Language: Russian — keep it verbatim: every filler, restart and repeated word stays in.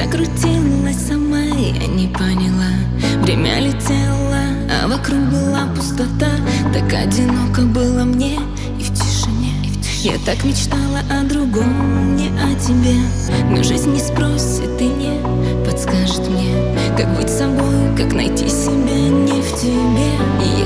крутилась сама, я не поняла. Время летело, а вокруг была пустота. Так одиноко было мне и в тишине. Я так мечтала о другом, не о тебе. Но жизнь не спросит и не подскажет мне, как быть собой, как найти себя не в тебе. И